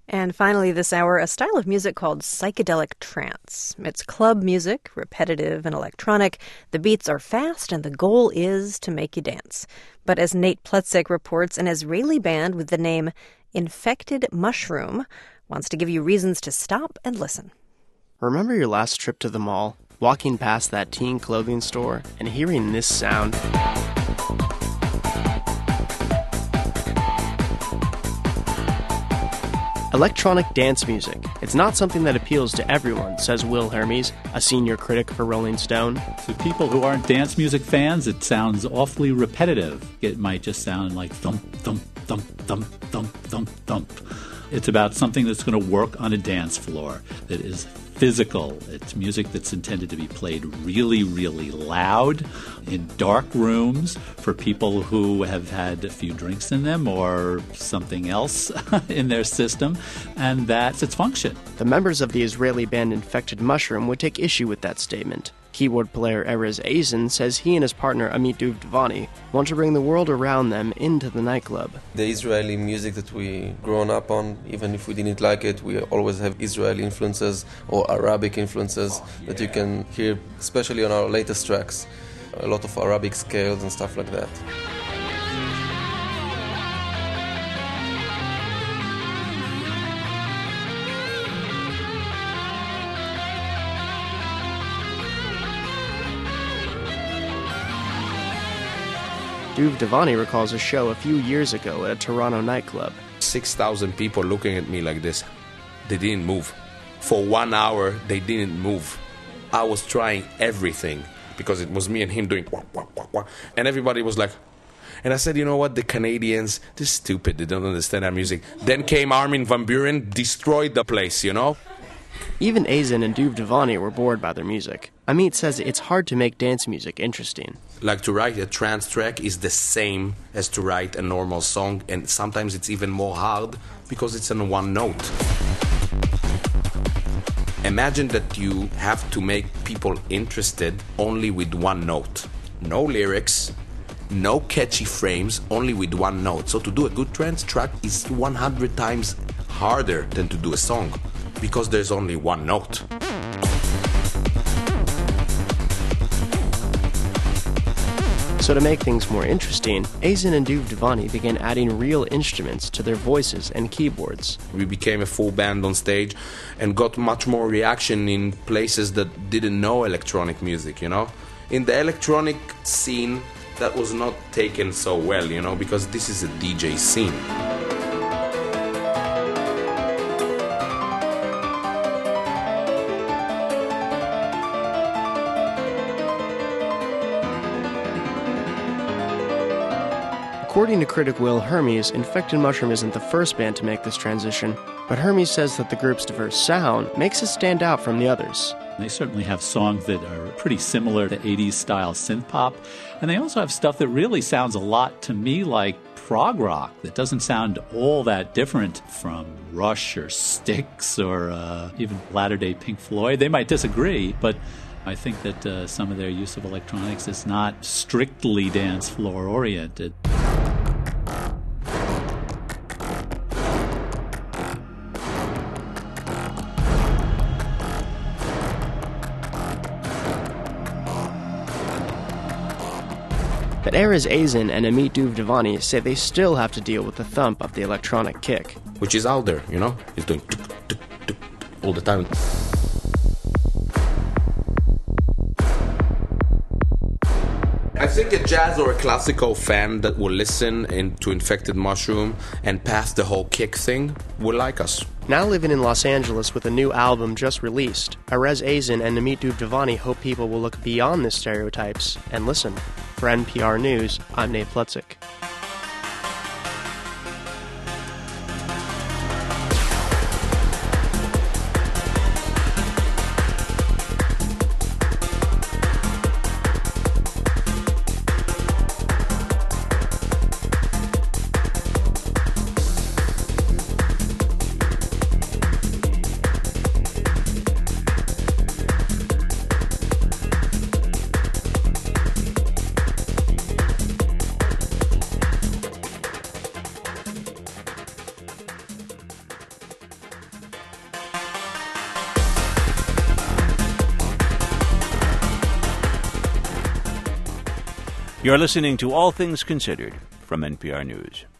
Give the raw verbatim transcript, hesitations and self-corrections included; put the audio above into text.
And finally this hour, a style of music called psychedelic trance. It's club music, repetitive and electronic. The beats are fast and the goal is to make you dance. But as Nate Plutzik reports, an Israeli band with the name Infected Mushroom wants to give you reasons to stop and listen. Remember your last trip to the mall, walking past that teen clothing store and hearing this sound? Electronic dance music. It's not something that appeals to everyone, says Will Hermes, a senior critic for Rolling Stone. To people who aren't dance music fans, it sounds awfully repetitive. It might just sound like thump, thump, thump, thump, thump, thump, thump. It's about something that's going to work on a dance floor, that is physical. It's music that's intended to be played really, really loud in dark rooms for people who have had a few drinks in them or something else in their system, and that's its function. The members of the Israeli band Infected Mushroom would take issue with that statement. Keyboard player Erez Eisen says he and his partner Amit Duvdevani want to bring the world around them into the nightclub. The Israeli music that we grown up on, even if we didn't like it, we always have Israeli influences or Arabic influences that you can hear, especially on our latest tracks. A lot of Arabic scales and stuff like that. Duvdevani recalls a show a few years ago at a Toronto nightclub. six thousand people looking at me like this. They didn't move. For one hour, they didn't move. I was trying everything because it was me and him doing wah, wah, wah, wah. And everybody was like, and I said, you know what, the Canadians, they're stupid, they don't understand our music. Then came Armin van Buuren, destroyed the place, you know? Even Eisen and Duvdevani were bored by their music. Amit says it's hard to make dance music interesting. Like to write a trance track is the same as to write a normal song, and sometimes it's even more hard because it's on one note. Imagine that you have to make people interested only with one note. No lyrics, no catchy frames, only with one note. So to do a good trance track is one hundred times harder than to do a song because there's only one note. So to make things more interesting, Eisen and Duvdevani began adding real instruments to their voices and keyboards. We became a full band on stage and got much more reaction in places that didn't know electronic music, you know? In the electronic scene, that was not taken so well, you know, because this is a D J scene. According to critic Will Hermes, Infected Mushroom isn't the first band to make this transition, but Hermes says that the group's diverse sound makes it stand out from the others. They certainly have songs that are pretty similar to eighties-style synth-pop, and they also have stuff that really sounds a lot to me like prog rock that doesn't sound all that different from Rush or Styx or uh, even latter-day Pink Floyd. They might disagree, but I think that uh, some of their use of electronics is not strictly dance floor oriented. But Erez Eisen and Amit Duvdevani say they still have to deal with the thump of the electronic kick. Which is out there, you know? It's doing tuk, tuk, tuk, all the time. I think a jazz or a classical fan that will listen in, to Infected Mushroom and pass the whole kick thing will like us. Now living in Los Angeles with a new album just released, Erez Eisen and Amit Duvdevani hope people will look beyond the stereotypes and listen. For N P R News, I'm Nate Plutzik. You're listening to All Things Considered from N P R News.